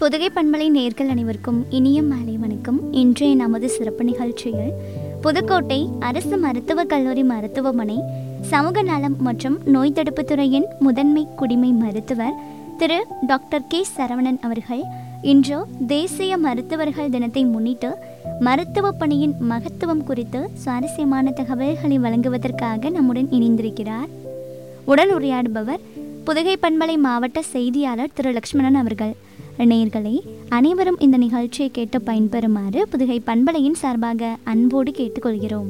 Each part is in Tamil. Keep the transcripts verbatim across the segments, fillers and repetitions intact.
புதுகை பண்பலை நேயர்கள் அனைவருக்கும் இனிய மாலை வணக்கம். இன்றைய நமது சிறப்பு நிகழ்ச்சியில் புதுக்கோட்டை அரசு மருத்துவக் கல்லூரி மருத்துவமனை சமூக நலம் மற்றும் நோய் தடுப்பு துறையின் முதன்மை குடிமை மருத்துவர் திரு டாக்டர் கே சரவணன் அவர்கள் இன்று தேசிய மருத்துவர்கள் தினத்தை முன்னிட்டு மருத்துவ பணியின் மகத்துவம் குறித்து சுவாரஸ்யமான தகவல்களை வழங்குவதற்காக நம்முடன் இணைந்திருக்கிறார். உடன் உரையாடுபவர் புதுகை பண்பலை மாவட்ட செய்தியாளர் திரு லக்ஷ்மணன் அவர்கள். நேயர்களே, அனைவரும் இந்த நிகழ்ச்சியை கேட்டு பயன்பெறுமாறு புதுகை பண்பலையின் சார்பாக அன்போடு கேட்டுக்கொள்கிறோம்.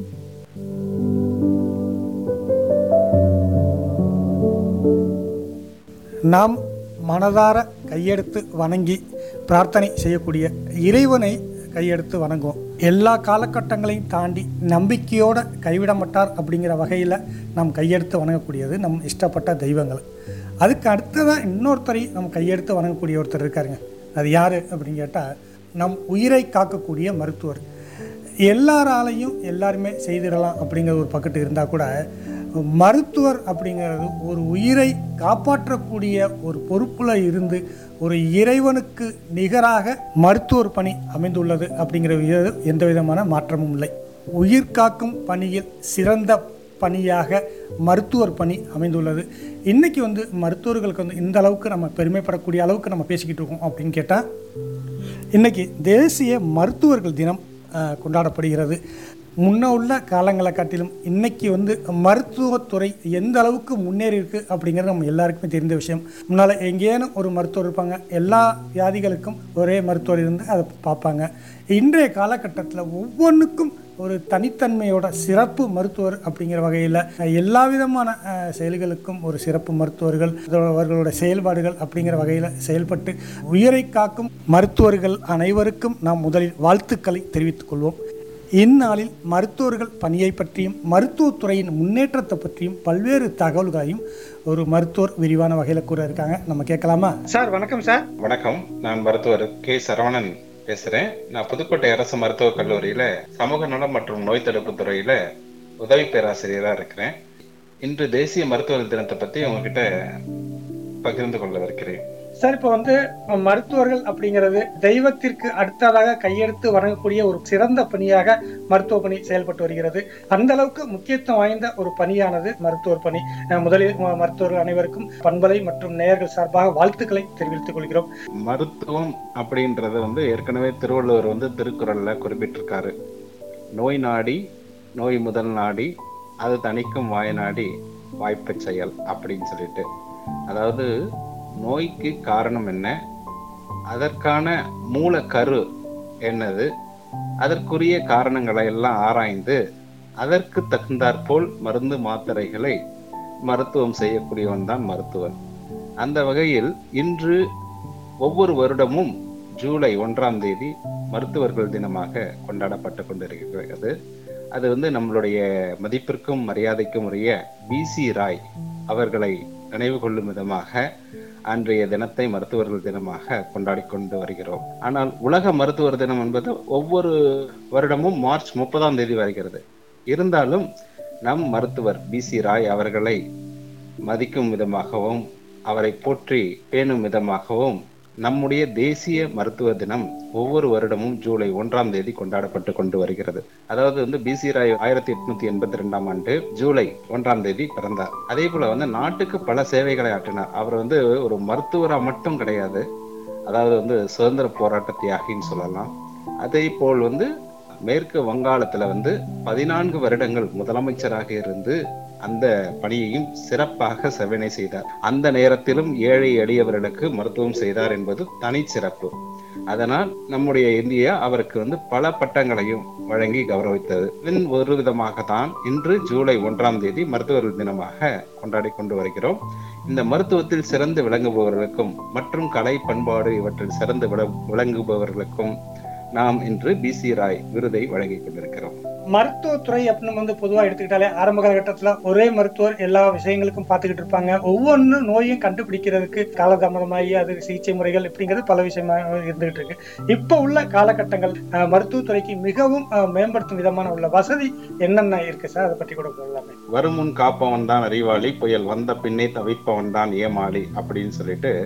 நாம் மனதார கையெடுத்து வணங்கி பிரார்த்தனை செய்யக்கூடிய இறைவனை கையெடுத்து வணங்குவோம். எல்லா காலகட்டங்களையும் தாண்டி நம்பிக்கையோடு கைவிட மாட்டார் அப்படிங்கிற வகையில் நாம் கையெடுத்து வணங்கக்கூடியது நம் இஷ்டப்பட்ட தெய்வங்கள். அதுக்கு அடுத்ததான் இன்னொருத்தரை நம்ம கையெடுத்து வணங்கக்கூடிய ஒருத்தர் இருக்காருங்க. அது யார் அப்படின்னு கேட்டால், நம் உயிரை காக்கக்கூடிய மருத்துவர். எல்லாராலையும் எல்லாருமே செய்திடலாம் அப்படிங்கிற ஒரு பக்கத்து இருந்தால் கூட, மருத்துவர் அப்படிங்கிறது ஒரு உயிரை காப்பாற்றக்கூடிய ஒரு பொறுப்பில் இருந்து ஒரு இறைவனுக்கு நிகராக மருத்துவர் பணி அமைந்துள்ளது அப்படிங்கிற எந்த விதமான மாற்றமும் இல்லை. உயிர் காக்கும் பணியில் சிறந்த பணியாக மருத்துவர் பணி அமைந்துள்ளது. இன்றைக்கி வந்து மருத்துவர்களுக்கு வந்து இந்த அளவுக்கு நம்ம பெருமைப்படக்கூடிய அளவுக்கு நம்ம பேசிக்கிட்டு இருக்கோம் அப்படின்னு கேட்டால், இன்றைக்கி தேசிய மருத்துவர்கள் தினம் கொண்டாடப்படுகிறது. முன்ன உள்ள காலங்களை காட்டிலும் இன்றைக்கி வந்து மருத்துவத்துறை எந்த அளவுக்கு முன்னேறி இருக்குது அப்படிங்கிறது நம்ம எல்லாருக்குமே தெரிந்த விஷயம். முன்னால் எங்கேனும் ஒரு மருத்துவர் இருப்பாங்க, எல்லா வியாதிகளுக்கும் ஒரே மருத்துவர் இருந்து அதை பார்ப்பாங்க. இன்றைய காலகட்டத்தில் ஒவ்வொன்றுக்கும் ஒரு தனித்தன்மையோட சிறப்பு மருத்துவர் அப்படிங்கிற வகையில் எல்லா விதமான செயல்களுக்கும் ஒரு சிறப்பு மருத்துவர்கள், அவர்களோட செயல்பாடுகள் அப்படிங்கிற வகையில் செயல்பட்டு உயிரை காக்கும் மருத்துவர்கள் அனைவருக்கும் நாம் முதலில் வாழ்த்துக்களை தெரிவித்துக் கொள்வோம். இந்நாளில் மருத்துவர்கள் பணியை பற்றியும் மருத்துவத்துறையின் முன்னேற்றத்தை பற்றியும் பல்வேறு தகவல்களையும் ஒரு மருத்துவர் விரிவான வகையில் கூற இருக்காங்க. நம்ம கேட்கலாமா? சார் வணக்கம். சார் வணக்கம். நான் மருத்துவர் கே சரவணன் பேசுறேன். நான் புதுக்கோட்டை அரசு மருத்துவக் கல்லூரியில சமூக நலம் மற்றும் நோய் தடுப்பு துறையில உதவி பேராசிரியராக இருக்கிறேன். இன்று தேசிய மருத்துவர் தினத்தை பத்தி உங்ககிட்ட பகிர்ந்து கொள்ள இருக்கிறேன். சார், இப்போ வந்து மருத்துவர்கள் அப்படிங்கிறது தெய்வத்திற்கு அடுத்ததாக கையெடுத்து வழங்கக்கூடிய ஒரு சிறந்த பணியாக மருத்துவ பணி செயல்பட்டு வருகிறது. அந்த அளவுக்கு முக்கியத்துவம் வாய்ந்த ஒரு பணியானது மருத்துவர் பணி. முதலில் மருத்துவர்கள் அனைவருக்கும் பண்பலை மற்றும் நேயர்கள் சார்பாக வாழ்த்துக்களை தெரிவித்துக் கொள்கிறோம். மருத்துவம் அப்படின்றது வந்து ஏற்கனவே திருவள்ளுவர் வந்து திருக்குறள்ல குறிப்பிட்டிருக்காரு. நோய் நாடி நோய் முதல் நாடி அது தணிக்கும் வாய்நாடி வாய்ப்பு செயல் அப்படின்னு சொல்லிட்டு, அதாவது நோய்க்கு காரணம் என்ன, அதற்கான மூல கரு என்னது, அதற்குரிய காரணங்களை எல்லாம் ஆராய்ந்து அதற்கு தகுந்தாற்போல் மருந்து மாத்திரைகளை மருத்துவம் செய்யக்கூடியவன் தான் மருத்துவன். அந்த வகையில் இன்று ஒவ்வொரு வருடமும் ஜூலை ஒன்றாம் தேதி மருத்துவர்கள் தினமாக கொண்டாடப்பட்டு கொண்டிருக்கிறது. அது வந்து நம்மளுடைய மதிப்பிற்கும் மரியாதைக்கும் உரிய பி சி ராய் அவர்களை நினைவு கொள்ளும் விதமாக அன்றைய தினத்தை மருத்துவர்கள் தினமாக கொண்டாடி கொண்டு வருகிறோம். ஆனால் உலக மருத்துவர் தினம் என்பது ஒவ்வொரு வருடமும் மார்ச் முப்பதாம் தேதி வருகிறது. இருந்தாலும் நம் மருத்துவர் பி சி ராய் அவர்களை மதிக்கும் விதமாகவும் அவரை போற்றி பேணும் விதமாகவும் நம்முடைய தேசிய மருத்துவ தினம் ஒவ்வொரு வருடமும் ஜூலை ஒன்றாம் தேதி கொண்டாடப்பட்டு கொண்டு வருகிறது. அதாவது வந்து பி சி ராய் ஆயிரத்தி எட்நூத்தி எண்பத்தி ரெண்டாம் ஆண்டு ஜூலை ஒன்றாம் தேதி பிறந்தார். அதே போல வந்து நாட்டுக்கு பல சேவைகளை ஆற்றினார். அவர் வந்து ஒரு மருத்துவரா மட்டும் கிடையாது, அதாவது வந்து சுதந்திர போராட்ட தியாகின்னு சொல்லலாம். அதே போல் வந்து மேற்கு வங்காளத்துல வந்து பதினான்கு வருடங்கள் முதலமைச்சராக இருந்து அந்த பணியையும் சிறப்பாக செவனை செய்தார். அந்த நேரத்திலும் ஏழை எளியவர்களுக்கு மருத்துவம் செய்தார் என்பது தனி சிறப்பு. அதனால் நம்முடைய இந்தியா அவருக்கு வந்து பல பட்டங்களையும் வழங்கி கௌரவித்தது. இதன் ஒரு விதமாகத்தான் இன்று ஜூலை ஒன்றாம் தேதி மருத்துவர்கள் தினமாக கொண்டாடி கொண்டு வருகிறோம். இந்த மருத்துவத்தில் சிறந்து விளங்குபவர்களுக்கும் மற்றும் கலை பண்பாடு இவற்றில் சிறந்து விளங்குபவர்களுக்கும் நாம் இன்று பி சி ராய் விருதை வழங்கி கொண்டிருக்கிறோம். மருத்துவத்துறை அப்படின்னு வந்து பொதுவாக எடுத்துக்கிட்டாலே ஆரம்ப காலகட்டத்தில் ஒரே மருத்துவர் எல்லா விஷயங்களுக்கும் பார்த்துக்கிட்டு இருப்பாங்க. ஒவ்வொன்று நோயும் கண்டுபிடிக்கிறதுக்கு காலதாமதமாகி அது சிகிச்சை முறைகள் இப்படிங்கிறது பல விஷயமா இருந்துகிட்டு இருக்கு. இப்போ உள்ள காலகட்டங்கள் மருத்துவத்துறைக்கு மிகவும் மேம்படுத்தும் விதமான உள்ள வசதி என்னென்ன இருக்கு சார்? அதை பற்றி கூட சொல்லலாமே. வருமுன் காப்பவன் தான் அறிவாளி, புயல் வந்த பின்னே தவிப்பவன் தான் ஏமாளி அப்படின்னு சொல்லிட்டு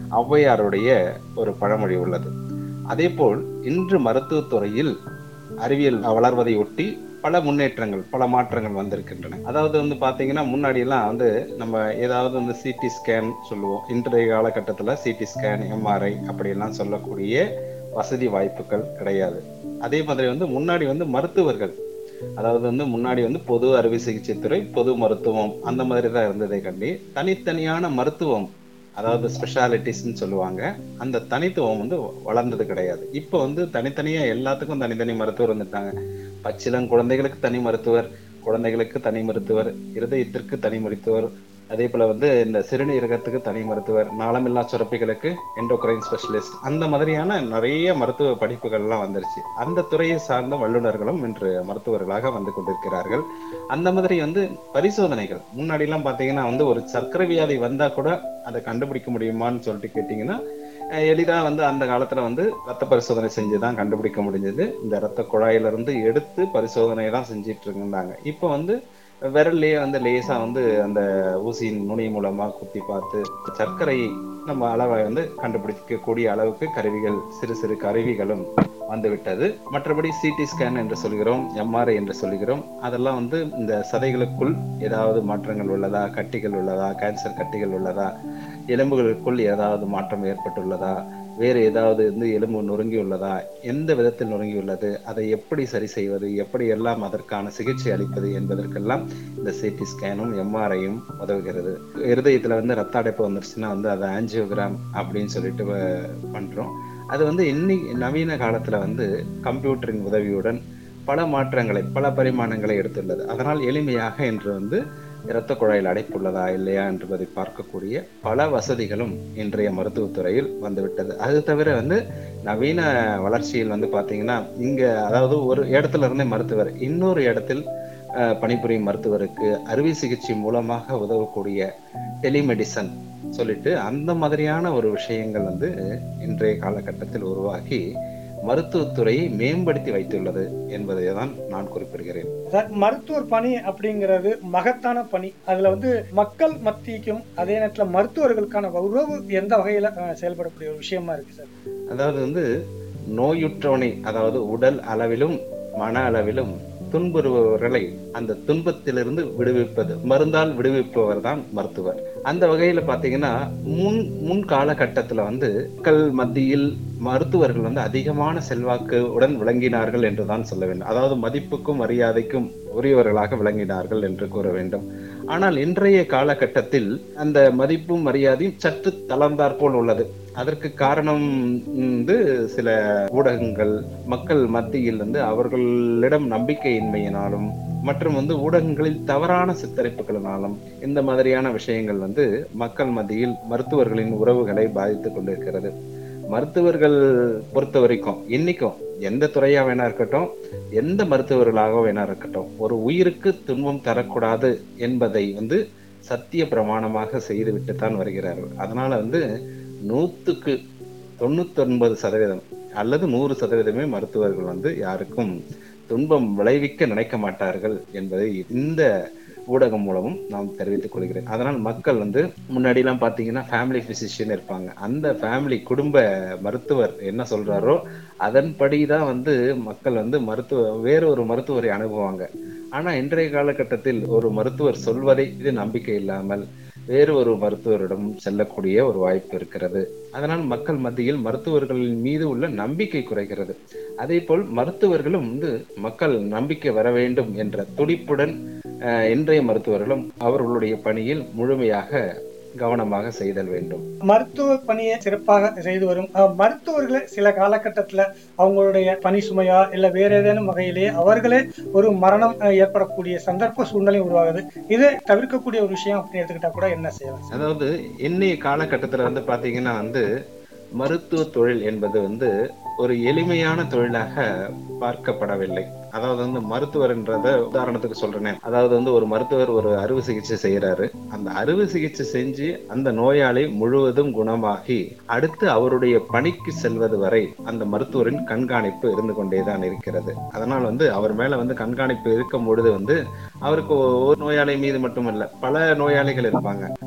ஔவையாருடைய ஒரு பழமொழி உள்ளது. அதே போல் இன்று மருத்துவத்துறையில் அறிவியல் வளர்வதை ஒட்டி பல முன்னேற்றங்கள் பல மாற்றங்கள் வந்திருக்கின்றன. அதாவது வந்து பாத்தீங்கன்னா முன்னாடி எல்லாம் வந்து நம்ம ஏதாவது வந்து சிடி ஸ்கேன் சொல்லுவோம். இன்றைய காலகட்டத்துல சிடி ஸ்கேன், எம்ஆர்ஐ அப்படி எல்லாம் சொல்லக்கூடிய வசதி வாய்ப்புகள் கிடையாது. அதே மாதிரி வந்து முன்னாடி வந்து மருத்துவர்கள், அதாவது வந்து முன்னாடி வந்து பொது அறுவை சிகிச்சை துறை, பொது மருத்துவம் அந்த மாதிரி தான் இருந்ததை கண்டி தனித்தனியான மருத்துவம், அதாவது ஸ்பெஷாலிட்டிஸ்ன்னு சொல்லுவாங்க, அந்த தனித்துவம் வந்து வளர்ந்தது கிடையாது. இப்போ வந்து தனித்தனியா எல்லாத்துக்கும் தனித்தனி மருத்துவர் வந்துட்டாங்க. பச்சிளம் குழந்தைகளுக்கு தனி மருத்துவர், குழந்தைகளுக்கு தனி மருத்துவர், இருதயத்திற்கு தனி மருத்துவர், அதே போல வந்து இந்த சிறுநீரகத்துக்கு தனி மருத்துவர், நாளமில்லா சுரப்பிகளுக்கு எண்டோக்ரைன் ஸ்பெஷலிஸ்ட், அந்த மாதிரியான நிறைய மருத்துவ படிப்புகள் எல்லாம் வந்துருச்சு. அந்த துறையை சார்ந்த வல்லுநர்களும் இன்று மருத்துவர்களாக வந்து கொண்டிருக்கிறார்கள். அந்த மாதிரி வந்து பரிசோதனைகள் முன்னாடி எல்லாம் பாத்தீங்கன்னா வந்து ஒரு சர்க்கரை வியாதி வந்தா கூட அதை கண்டுபிடிக்க முடியுமான்னு சொல்லிட்டு கேட்டீங்கன்னா எளிதா வந்து அந்த காலத்துல வந்து ரத்த பரிசோதனை செஞ்சுதான் கண்டுபிடிக்க முடிஞ்சது. இந்த ரத்த குழாயில இருந்து எடுத்து பரிசோதனை தான் செஞ்சிட்டு இருந்தாங்க. இப்ப வந்து விரல்லையே வந்து லேசா வந்து அந்த ஊசியின் நுனி மூலமா குத்தி பார்த்து சர்க்கரை நம்ம அளவை வந்து கண்டுபிடிக்கக்கூடிய அளவுக்கு கருவிகள், சிறு சிறு கருவிகளும் வந்துவிட்டது. மற்றபடி சிடி ஸ்கேன் என்று சொல்கிறோம், எம்ஆர்ஐ என்று சொல்கிறோம். அதெல்லாம் வந்து இந்த சதைகளுக்குள் ஏதாவது மாற்றங்கள் உள்ளதா, கட்டிகள் உள்ளதா, கேன்சர் கட்டிகள் உள்ளதா, எலும்புகளுக்குள் ஏதாவது மாற்றம் ஏற்பட்டுள்ளதா, வேறு ஏதாவது வந்து எலும்பு நொறுங்கி உள்ளதா, எந்த விதத்தில் நொறுங்கி உள்ளது, அதை எப்படி சரி செய்வது, எப்படி எல்லாம் அதற்கான சிகிச்சை அளிப்பது என்பதற்கெல்லாம் இந்த சிடி ஸ்கேனும் எம்ஆர்ஐயும் உதவுகிறது. இருதயத்துல வந்து ரத்த அடைப்பு வந்துருச்சுன்னா வந்து அதை ஆஞ்சியோகிராம் அப்படின்னு சொல்லிட்டு பண்றோம். அது வந்து இன்னைக்கு நவீன காலத்துல வந்து கம்ப்யூட்டரின் உதவியுடன் பல மாற்றங்களை பல பரிமாணங்களை எடுத்துள்ளது. அதனால் எளிமையாக இன்று வந்து இரத்த குழாயில் அடைப்புள்ளதா இல்லையா என்பதை பார்க்கக்கூடிய பல வசதிகளும் இன்றைய மருத்துவத்துறையில் வந்துவிட்டது. அது தவிர வந்து நவீன வளர்ச்சியில் வந்து பாத்தீங்கன்னா இங்க அதாவது ஒரு இடத்துல இருந்தே மருத்துவர் இன்னொரு இடத்தில் பணிபுரியும் மருத்துவருக்கு அறுவை சிகிச்சை மூலமாக உதவக்கூடிய டெலிமெடிசன் சொல்லிட்டு அந்த மாதிரியான ஒரு விஷயங்கள் வந்து இன்றைய காலகட்டத்தில் உருவாகி மருத்துவத்துறையை மேம்படுத்தி வைத்துள்ளது என்பதை தான் நான் குறிப்பிடுகிறேன். மருத்துவர் பணி அப்படிங்கிறது மகத்தான பணி. அதுல வந்து மக்கள் மத்திக்கும் அதே நேரத்தில் மருத்துவர்களுக்கான உறவு எந்த வகையில செயல்படக்கூடிய ஒரு விஷயமா இருக்கு சார்? அதாவது வந்து நோயுற்றவனை, அதாவது உடல் அளவிலும் மன அளவிலும் துன்புறுபவர்களை அந்த துன்பத்திலிருந்து விடுவிப்பது, மருந்தால் விடுவிப்பவர் தான் மருத்துவர். அந்த வகையில பாத்தீங்கன்னா முன் முன் காலகட்டத்துல வந்து மக்கள் மத்தியில் மருத்துவர்கள் வந்து அதிகமான செல்வாக்கு உடன் விளங்கினார்கள் என்றுதான் சொல்ல வேண்டும். அதாவது மதிப்புக்கும் மரியாதைக்கும் உரியவர்களாக விளங்கினார்கள் என்று கூற வேண்டும். ஆனால் இன்றைய காலகட்டத்தில் அந்த மதிப்பும் மரியாதையும் சற்று தளர்ந்தாற்போல் உள்ளது. அதற்கு காரணம் வந்து சில ஊடகங்கள், மக்கள் மத்தியில் வந்து அவர்களிடம் நம்பிக்கையின்மையினாலும் மற்றும் வந்து ஊடகங்களில் தவறான சித்தரிப்புகளினாலும் இந்த மாதிரியான விஷயங்கள் வந்து மக்கள் மத்தியில் மருத்துவர்களின் உறவுகளை பாதித்துக் கொண்டிருக்கிறது. மருத்துவர்கள் பொறுத்த வரைக்கும் இன்னைக்கும் எந்த துறையா வேணா இருக்கட்டும், எந்த மருத்துவர்களாக வேணா இருக்கட்டும், ஒரு உயிருக்கு துன்பம் தரக்கூடாது என்பதை வந்து சத்திய பிரமாணமாக செய்துவிட்டுத்தான் வருகிறார்கள். அதனால வந்து நூத்துக்கு தொண்ணூத்தி ஒன்பது சதவீதம் அல்லது நூறு சதவீதமே மருத்துவர்கள் வந்து யாருக்கும் துன்பம் விளைவிக்க நினைக்க மாட்டார்கள் என்பதை இந்த ஊடகம் மூலமும் நாம் தெரிவித்துக் கொள்கிறேன். அதனால் மக்கள் வந்து முன்னாடி எல்லாம் பாத்தீங்கன்னா ஃபேமிலி பிசிஷியன் இருப்பாங்க. அந்த ஃபேமிலி குடும்ப மருத்துவர் என்ன சொல்றாரோ அதன்படிதான் வந்து மக்கள் வந்து மருத்துவ வேற ஒரு மருத்துவரை அணுகுவாங்க. ஆனா இன்றைய காலகட்டத்தில் ஒரு மருத்துவர் சொல்வதை இது நம்பிக்கை இல்லாமல் வேறு ஒரு மருத்துவரிடம் செல்லக்கூடிய ஒரு வாய்ப்பு இருக்கிறது. அதனால் மக்கள் மத்தியில் மருத்துவர்களின் மீது உள்ள நம்பிக்கை குறைகிறது. அதே போல் மருத்துவர்களும் வந்து மக்கள் நம்பிக்கை வர வேண்டும் என்ற துடிப்புடன் இன்றைய மருத்துவர்களும் அவர்களுடைய பணியில் முழுமையாக கவனமாக செய்தல் வேண்டும். மருத்துவ பணியை சிறப்பாக செய்து வரும் மருத்துவர்களை சில காலகட்டத்துல அவங்களுடைய பணி சுமையா இல்ல வேற ஏதேனும் வகையிலேயே அவர்களே ஒரு மரணம் ஏற்படக்கூடிய சந்தர்ப்ப சூழ்நிலை உருவாகுது. இதை தவிர்க்கக்கூடிய ஒரு விஷயம் அப்படின்னு எடுத்துக்கிட்டா கூட என்ன செய்யலாம்? அதாவது இன்னைய காலகட்டத்துல வந்து பாத்தீங்கன்னா வந்து மருத்துவ தொழில் என்பது வந்து ஒரு எளிமையான தொழிலாக பார்க்கப்படவில்லை. அதாவது வந்து மருத்துவர்ன்றத உதாரணத்துக்கு சொல்றேன். அதாவது வந்து ஒரு மருத்துவர் ஒரு அறுவை சிகிச்சை செய்யறாரு. அந்த அறுவை சிகிச்சை செஞ்சு அந்த நோயாளி முழுவதும் குணமாகி அடுத்து அவருடைய பணிக்கு செல்வது வரை அந்த மருத்துவரின் கண்காணிப்பு இருந்து கொண்டேதான் இருக்கிறது. அதனால் வந்து அவர் மேல வந்து கண்காணிப்பு இருக்கும் பொழுது வந்து அவருக்கு ஒரு நோயாளி மீது மட்டுமல்ல பல நோயாளிகள் இருப்பாங்க.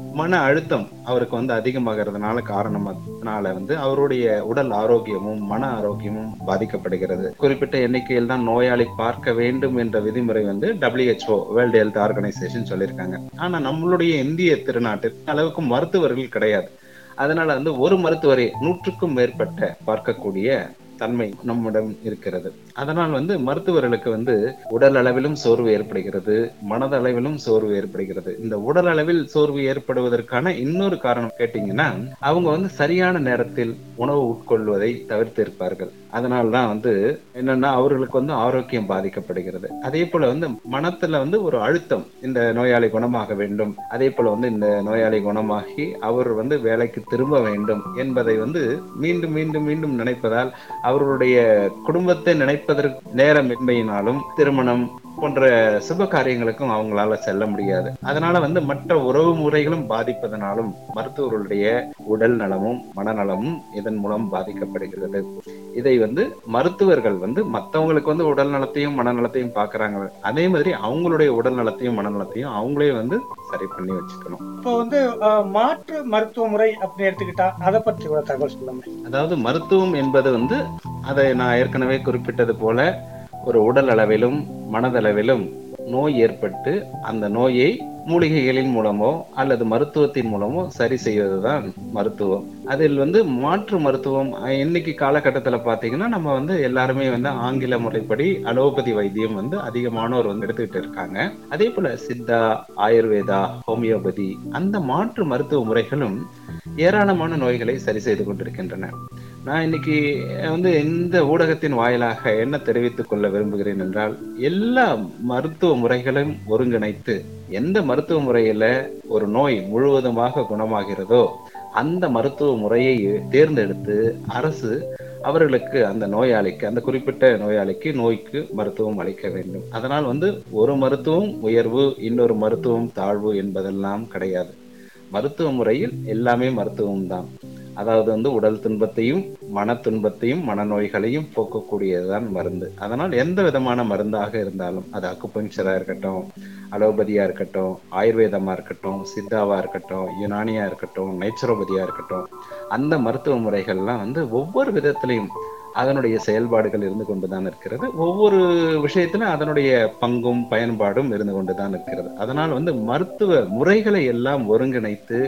மன அழுத்தம் அவருக்கு வந்து அதிகமாகிறதுனால காரணத்தினால வந்து அவருடைய உடல் ஆரோக்கியமும் மன ஆரோக்கியமும் பாதிக்கப்படுகிறது. குறிப்பிட்ட எண்ணிக்கையில் தான் நோயாளி பார்க்க வேண்டும் என்ற விதிமுறை வந்து டபிள்யூஹெச்ஓ வேர்ல்டு ஹெல்த் ஆர்கனைசேஷன் சொல்லியிருக்காங்க. ஆனா நம்மளுடைய இந்திய திருநாட்டு அளவுக்கு மருத்துவர்கள் கிடையாது. அதனால வந்து ஒரு மருத்துவரை நூற்றுக்கும் மேற்பட்ட பார்க்கக்கூடிய தன்மை நம்மிடம் இருக்கிறது. அதனால் வந்து மருத்துவர்களுக்கு வந்து உடல் அளவிலும் சோர்வு ஏற்படுகிறது, மனதளவிலும் சோர்வு ஏற்படுகிறது. இந்த உடல் அளவில் சோர்வு ஏற்படுவதற்கான இன்னொரு காரணம் கேட்டீங்கன்னா, அவங்க வந்து சரியான நேரத்தில் உணவு உட்கொள்வதை தவிர்த்து இருப்பார்கள். அதனால்தான் வந்து என்னன்னா அவர்களுக்கு வந்து ஆரோக்கியம் பாதிக்கப்படுகிறது. அதே போல வந்து மனத்துல வந்து ஒரு அழுத்தம், இந்த நோயாளி குணமாக வேண்டும், அதே போல வந்து இந்த நோயாளி குணமாகி அவர் வந்து வேலைக்கு திரும்ப வேண்டும் என்பதை வந்து மீண்டும் மீண்டும் மீண்டும் நினைப்பதால் அவர்களுடைய குடும்பத்தை நினைப்பதற்கு நேரமின்மையினாலும் திருமணம் போன்ற சுப காரியங்களுக்கும் அவங்களால செல்ல முடியாது. அதனால வந்து மற்ற உறவு முறைகளும் பாதிப்பதனாலும் மருத்துவர்களுடைய உடல் நலமும் மனநலமும் இதன் மூலம் பாதிக்கப்படுகிறது. இதை வந்து மருத்துவர்கள் வந்து மற்றவங்களுக்கு வந்து உடல் நலத்தையும் மனநலத்தையும் பாக்குறாங்க, அதே மாதிரி அவங்களுடைய உடல் நலத்தையும் மனநலத்தையும் அவங்களே வந்து சரி பண்ணி வச்சுக்கணும். இப்போ வந்து மாற்று மருத்துவ முறை அப்படின்னு எடுத்துக்கிட்டா அதை பற்றி ஒரு தகவல் சொல்லுங்க. அதாவது மருத்துவம் என்பது வந்து அதை நான் ஏற்கனவே குறிப்பிட்டது போல ஒரு உடல் அளவிலும் மனதளவிலும் நோய் ஏற்பட்டு அந்த நோயை மூலிகைகளின் மூலமோ அல்லது மருத்துவத்தின் மூலமோ சரி செய்வதுதான் மருத்துவம். அதில் வந்து மாற்று மருத்துவம் இன்னைக்கு காலகட்டத்துல பாத்தீங்கன்னா நம்ம வந்து எல்லாருமே வந்து ஆங்கில முறைப்படி அலோபதி வைத்தியம் வந்து அதிகமானோர் வந்து எடுத்துக்கிட்டு இருக்காங்க. அதே போல சித்தா, ஆயுர்வேதா, ஹோமியோபதி அந்த மாற்று மருத்துவ முறைகளும் ஏராளமான நோய்களை சரி செய்து கொண்டிருக்கின்றன. நான் இன்னைக்கு வந்து இந்த ஊடகத்தின் வாயிலாக என்ன தெரிவித்துக் கொள்ள விரும்புகிறேன் என்றால், எல்லா மருத்துவ முறைகளையும் ஒருங்கிணைத்து எந்த மருத்துவ முறையில ஒரு நோய் முழுவதுமாக குணமாகிறதோ அந்த மருத்துவ முறையை தேர்ந்தெடுத்து அரசு அவர்களுக்கு அந்த நோயாளிக்கு அந்த குறிப்பிட்ட நோயாளிக்கு நோய்க்கு மருத்துவம் அளிக்க வேண்டும். அதனால் வந்து ஒரு மருத்துவம் உயர்வு இன்னொரு மருத்துவம் தாழ்வு என்பதெல்லாம் கிடையாது. மருத்துவ முறையில் எல்லாமே மருத்துவம் தான். அதாவது வந்து உடல் துன்பத்தையும் மன துன்பத்தையும் மனநோய்களையும் போக்கக்கூடியதுதான் மருந்து. அதனால் எந்த விதமான மருந்தாக இருந்தாலும், அது அக்குபஞ்சரா இருக்கட்டும், அலோபதியா இருக்கட்டும், ஆயுர்வேதமா இருக்கட்டும், சித்தாவா இருக்கட்டும், யுனானியா இருக்கட்டும், நேச்சுரோபதியா இருக்கட்டும், அந்த மருத்துவ முறைகள்லாம் வந்து ஒவ்வொரு விதத்திலையும் அதனுடைய செயல்பாடுகள் இருந்து கொண்டுதான் இருக்கிறது. ஒவ்வொரு விஷயத்திலும் அதனுடைய பங்கும் பயன்பாடும் இருந்து கொண்டுதான் இருக்கிறது. அதனால் வந்து மருத்துவ முறைகளை எல்லாம் ஒருங்கிணைத்து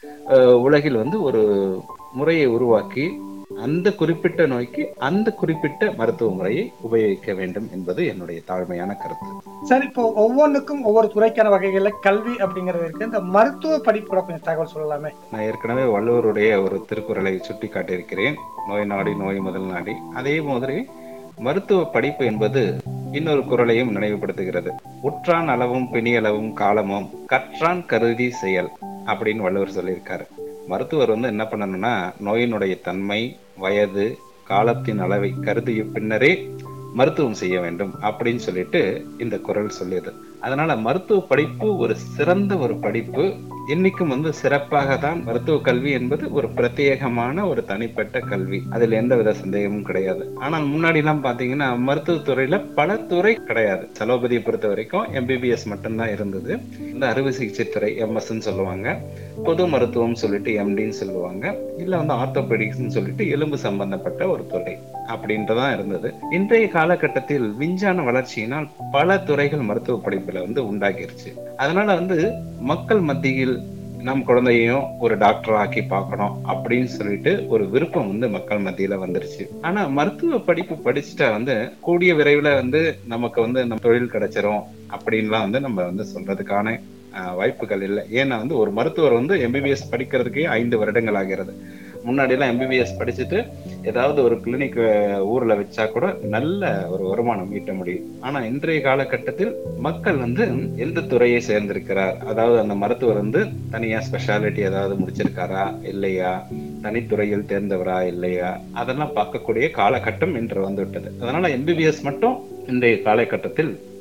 உலகில் வந்து ஒரு முறையை உருவாக்கி அந்த குறிப்பிட்ட நோய்க்கு அந்த குறிப்பிட்ட மருத்துவ முறையை உபயோகிக்க வேண்டும் என்பது என்னுடைய தாழ்மையான கருத்து. சார், இப்போ ஒவ்வொன்றுக்கும் ஒவ்வொரு துறைக்கான வகைகள்ல கல்வி அப்படிங்கிறது இருக்கு. இந்த மருத்துவ படிப்போட கொஞ்சம் தகவல் சொல்லலாமே. நான் ஏற்கனவே வள்ளுவருடைய ஒரு திருக்குறளை சுட்டி காட்டியிருக்கிறேன், நோய் நாடி நோய் முதல் நாடி. அதே மாதிரி மருத்துவ படிப்பு என்பது இன்னொரு குறளையும் நினைவுபடுத்துகிறது. உற்றான் அளவும் பிணியளவும் காலமும் கற்றான் கருதி செயல் அப்படின்னு வள்ளுவர் சொல்லியிருக்காரு. மருத்துவர் வந்து என்ன பண்ணணும்னா, நோயினுடைய தன்மை, வயது, காலத்தின் அளவை கருதிய பின்னரே மருத்துவம் செய்ய வேண்டும் அப்படின்னு சொல்லிட்டு இந்த குறள் சொல்லியது. அதனால மருத்துவ படிப்பு ஒரு சிறந்த ஒரு படிப்பு. இன்னைக்கும் வந்து சிறப்பாக தான் மருத்துவ கல்வி என்பது ஒரு பிரத்யேகமான ஒரு தனிப்பட்ட கல்வி, அதில் எந்த வித சந்தேகமும் கிடையாது. ஆனால் முன்னாடி எல்லாம் பாத்தீங்கன்னா மருத்துவத்துறையில பல துறை கிடையாது. அலோபதியை பொறுத்த வரைக்கும் எம்பிபிஎஸ் மட்டும்தான் இருந்தது. இந்த அறுவை சிகிச்சை துறை எம்எஸ் சொல்லுவாங்க, பொது மருத்துவம் சொல்லிட்டு எம்டின்னு சொல்லுவாங்க, இல்ல வந்து ஆர்த்தோபெடிக்ஸ் சொல்லிட்டு எலும்பு சம்பந்தப்பட்ட ஒரு துறை அப்படின்றதான் இருந்தது. இன்றைய காலகட்டத்தில் விஞ்ஞான வளர்ச்சியினால் பல துறைகள் மருத்துவ படிப்புல வந்து உண்டாகிருச்சு. அதனால வந்து மக்கள் மத்தியில் நம் குழந்தையும் ஒரு டாக்டர் ஆக்கி பார்க்கணும் அப்படின்னு சொல்லிட்டு ஒரு விருப்பம் வந்து மக்கள் மத்தியில வந்துருச்சு. ஆனா மருத்துவ படிப்பு படிச்சுட்டா வந்து கூடிய விரைவில் வந்து நமக்கு வந்து நம்ம தொழில் கிடைச்சிரும் அப்படின்லாம் வந்து நம்ம வந்து சொல்றதுக்கான வாய்ப்புகள் இல்லை. ஏன்னா வந்து ஒரு மருத்துவர் வந்து எம்பிபிஎஸ் படிக்கிறதுக்கே ஐந்து வருடங்கள் ஆகிறது. முன்னாடி எல்லாம் எம்பிபிஎஸ் படிச்சுட்டு ஏதாவது ஒரு கிளினிக் ஊர்ல வச்சா கூட நல்ல ஒரு வருமானம் ஈட்ட முடியும். ஆனா இன்றைய காலகட்டத்தில் மக்கள் வந்து எந்த துறையை சேர்ந்திருக்கிறார், அதாவது அந்த மருத்துவர் வந்து தனியா ஸ்பெஷாலிட்டி ஏதாவது முடிச்சிருக்காரா இல்லையா, தனித்துறையில் தேர்ந்தவரா இல்லையா, அதெல்லாம் பார்க்கக்கூடிய காலகட்டம் இன்று வந்துவிட்டது. அதனால எம்பிபிஎஸ் மட்டும் இன்றைய காலகட்டத்தில்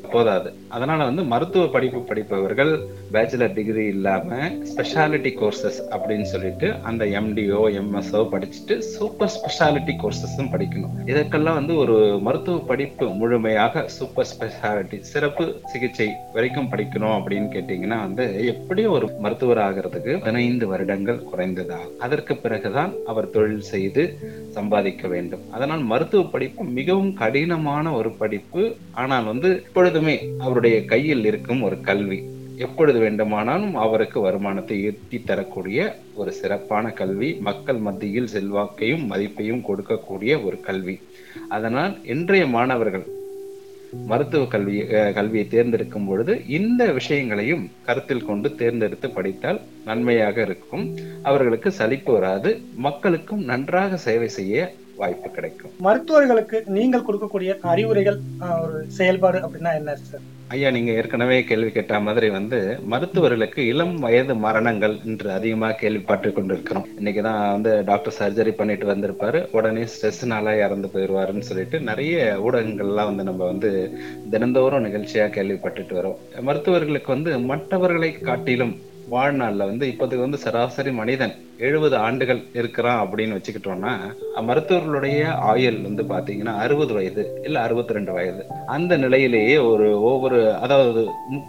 போதாது. அதனால வந்து மருத்துவ படிப்பு படிப்பவர்கள் பேச்சுலர் டிகிரி இல்லாம ஸ்பெஷாலிட்டி கோர்சஸ் அப்படின்னு சொல்லிட்டு அந்த எம்டிஓ எம்எஸ்ஓ படிச்சுட்டு சூப்பர் ஸ்பெஷாலிட்டி கோர்சஸும் படிக்கணும். இதற்கெல்லாம் வந்து ஒரு மருத்துவ படிப்பு முழுமையாக சூப்பர் ஸ்பெஷாலிட்டி சிறப்பு சிகிச்சை வரைக்கும் படிக்கணும் அப்படின்னு கேட்டீங்கன்னா வந்து எப்படியும் ஒரு மருத்துவர் ஆகிறதுக்கு பதினைந்து வருடங்கள் குறைந்ததாகும். அதற்கு பிறகுதான் அவர் தொழில் செய்து சம்பாதிக்க வேண்டும். அதனால் மருத்துவ படிப்பு மிகவும் கடினமான ஒரு படிப்பு. ஆனால் வந்து எப்பொழுதுமே அவருடைய கையில் இருக்கும் ஒரு கல்வி, எப்பொழுது வேண்டுமானாலும் அவருக்கு வருமானத்தை ஈட்டி தரக்கூடிய ஒரு சிறப்பான கல்வி, மக்கள் மத்தியில் செல்வாக்கையும் மதிப்பையும் கொடுக்கக்கூடிய ஒரு கல்வி. அதனால் இன்றைய மாணவர்கள் மருத்துவ கல்வி கல்வியை தேர்ந்தெடுக்கும் பொழுது இந்த விஷயங்களையும் கருத்தில் கொண்டு தேர்ந்தெடுத்து படித்தால் நன்மையாக இருக்கும். அவர்களுக்கு சலிப்பு வராது, மக்களுக்கும் நன்றாக சேவை செய்ய வாய்ப்பு கிடைக்கும். மருத்துவர்களுக்கு நீங்கள் கொடுக்கக்கூடிய அறிவுரைகள், ஒரு செயல்பாடு அப்படின்னா என்ன சார்? ஐயா, நீங்க ஏற்கனவே கேள்வி கேட்ட மாதிரி வந்து மருத்துவர்களுக்கு இளம் வயது மரணங்கள் இன்று அதிகமாக கேள்விப்பட்டு கொண்டிருக்கிறோம். இன்னைக்குதான் வந்து டாக்டர் சர்ஜரி பண்ணிட்டு வந்திருப்பாரு, உடனே ஸ்ட்ரெஸ்னால இறந்து போயிடுவாருன்னு சொல்லிட்டு நிறைய ஊடகங்கள்லாம் வந்து நம்ம வந்து தினந்தோறும் நிகழ்ச்சியா கேள்விப்பட்டுட்டு வரோம். மருத்துவர்களுக்கு வந்து மற்றவர்களை காட்டிலும் வாழ்நாள்ல வந்து இப்போதுக்கு வந்து சராசரி மனிதன் எழுபது ஆண்டுகள் இருக்கிறான் அப்படின்னு வச்சுக்கிட்டோம்னா, மருத்துவர்களுடைய ஆயுள் வந்து பாத்தீங்கன்னா அறுபது வயது இல்ல அறுபத்தி ரெண்டு வயது. அந்த நிலையிலேயே ஒரு ஒவ்வொரு அதாவது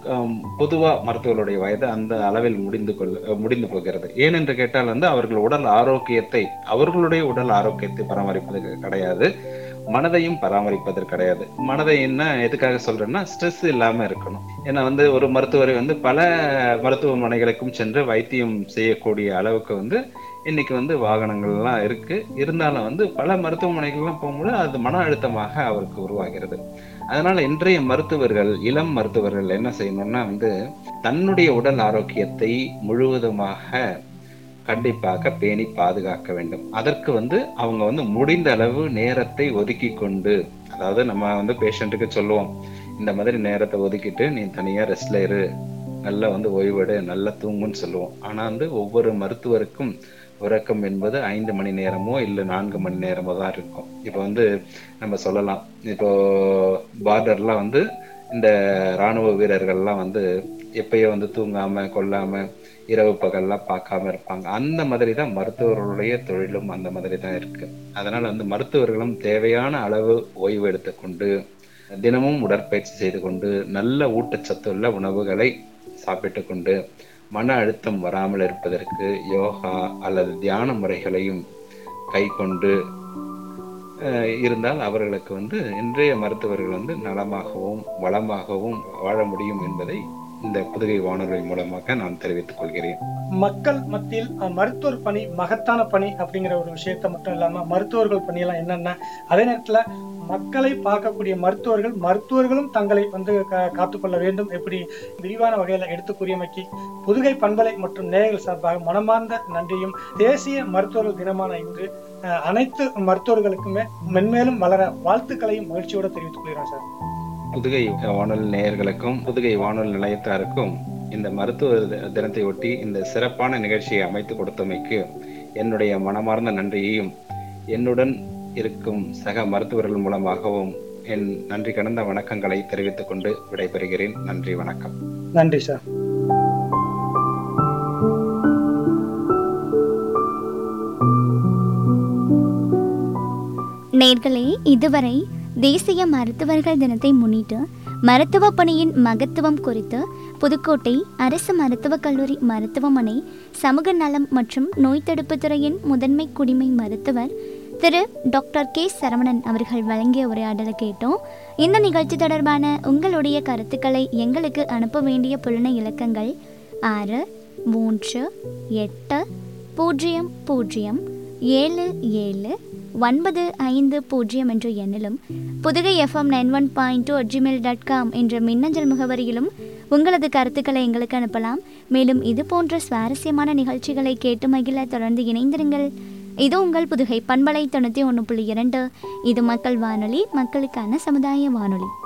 பொதுவா மருத்துவர்களுடைய வயது அந்த அளவில் முடிந்து கொள்ள முடிந்து போகிறது. ஏனென்று கேட்டால் வந்து அவர்கள் உடல் ஆரோக்கியத்தை அவர்களுடைய உடல் ஆரோக்கியத்தை பராமரிப்பது கிடையாது, மனதையும் பராமரிப்பதற்கு கிடையாது. மனதை என்ன எதுக்காக சொல்றேன்னா, ஸ்ட்ரெஸ் இல்லாம இருக்கணும். ஏன்னா வந்து ஒரு மருத்துவரை வந்து பல மருத்துவமனைகளுக்கும் சென்று வைத்தியம் செய்யக்கூடிய அளவுக்கு வந்து இன்னைக்கு வந்து வாகனங்கள்லாம் இருக்கு. இருந்தாலும் வந்து பல மருத்துவமனைகள்லாம் போகும்போது அது மன அழுத்தமாக அவருக்கு உருவாகிறது. அதனால இன்றைய மருத்துவர்கள், இளம் மருத்துவர்கள் என்ன செய்யணும்னா வந்து தன்னுடைய உடல் ஆரோக்கியத்தை முழுவதுமாக கண்டிப்பாக பேணி பாதுகாக்க வேண்டும். அதற்கு வந்து அவங்க வந்து முடிந்த அளவு நேரத்தை ஒதுக்கி கொண்டு, அதாவது நம்ம வந்து பேஷண்ட்டுக்கு சொல்லுவோம், இந்த மாதிரி நேரத்தை ஒதுக்கிட்டு நீ தனியா ரெஸ்ட்ல இரு, நல்லா வந்து ஓய்வெடு, நல்லா தூங்குன்னு சொல்லுவோம். ஆனா வந்து ஒவ்வொரு மருத்துவருக்கும் உறக்கம் என்பது ஐந்து மணி நேரமோ இல்லை நான்கு மணி நேரமோ தான் இருக்கும். இப்போ வந்து நம்ம சொல்லலாம், இப்போ பார்டர்லாம் வந்து இந்த இராணுவ வீரர்கள்லாம் வந்து எப்பயோ வந்து தூங்காம கொள்ளாம இரவு பகல்லாம் பார்க்காம இருப்பாங்க. அந்த மாதிரி தான் மருத்துவர்களுடைய தொழிலும் அந்த மாதிரி தான் இருக்கு. அதனால வந்து மருத்துவர்களும் தேவையான அளவு ஓய்வு எடுத்துக்கொண்டு தினமும் உடற்பயிற்சி செய்து கொண்டு நல்ல ஊட்டச்சத்துள்ள உணவுகளை சாப்பிட்டு கொண்டு மன அழுத்தம் வராமல் இருப்பதற்கு யோகா அல்லது தியான முறைகளையும் கை கொண்டு இருந்தால் அவர்களுக்கு வந்து இன்றைய மருத்துவர்கள் வந்து நலமாகவும் வளமாகவும் வாழ முடியும் என்பதை இந்த புதுகை வானொலி மூலமாக நான் தெரிவித்துக் கொள்கிறேன். மக்கள் மத்தியில் மருத்துவர் பணி மகத்தான பணி அப்படிங்கிற ஒரு விஷயத்த மட்டும் இல்லாம மருத்துவர்கள் பணியெல்லாம் என்னென்ன, அதே நேரத்துல மக்களை பார்க்கக்கூடிய மருத்துவர்கள் மருத்துவர்களும் தங்களை வந்து காத்துக்கொள்ள வேண்டும் எப்படி விரிவான வகையில எடுத்து கூறியமைக்கு புதுகை பண்பலை மற்றும் நேயர்கள் சார்பாக மனமார்ந்த நன்றியும், தேசிய மருத்துவர்கள் தினமான இன்று அனைத்து மருத்துவர்களுக்குமே மென்மேலும் வளர வாழ்த்துக்களையும் மகிழ்ச்சியோட தெரிவித்துக் கொள்கிறேன் சார். புதுகை வானொலி நேயர்களுக்கும் புதுகை வானொலி நிலையத்தாருக்கும் இந்த மருத்துவ தினத்தை ஒட்டி இந்த சிறப்பான நிகழ்ச்சியை அமைத்து கொடுத்தமைக்கு என்னுடைய மனமார்ந்த நன்றியையும் என்னுடன் இருக்கும் சக மருத்துவர்கள் மூலமாகவும் என் நன்றி கடந்த வணக்கங்களை தெரிவித்துக் கொண்டு விடைபெறுகிறேன். நன்றி, வணக்கம். நன்றி சார். நேயர்களே, இதுவரை தேசிய மருத்துவர்கள் தினத்தை முன்னிட்டு மருத்துவ பணியின் மகத்துவம் குறித்து புதுக்கோட்டை அரசு மருத்துவக் கல்லூரி மருத்துவமனை சமூக நலம் மற்றும் நோய் தடுப்பு துறையின் முதன்மை குடிமை மருத்துவர் திரு டாக்டர் கே சரவணன் அவர்கள் வழங்கிய உரையாடலை கேட்டோம். இந்த நிகழ்ச்சி தொடர்பான உங்களுடைய கருத்துக்களை எங்களுக்கு அனுப்ப வேண்டிய புலன இலக்கங்கள் ஆறு மூன்று எட்டு பூஜ்ஜியம் பூஜ்ஜியம் ஏழு ஏழு ஒன்பது ஐந்து பூஜ்ஜியம் என்ற எண்ணிலும் Pudugai FM nine one point two at Gmail dot com என்ற மின்னஞ்சல் முகவரியிலும் உங்களது கருத்துக்களை எங்களுக்கு அனுப்பலாம். மேலும் இது போன்ற சுவாரஸ்யமான நிகழ்ச்சிகளை கேட்டு மகிழ தொடர்ந்து இணைந்திருங்கள். இது உங்கள் புதுகை பண்பலை தொண்ணூற்றி ஒன்று புள்ளி இரண்டு. இது மக்கள் வானொலி, மக்களுக்கான சமுதாய வானொலி.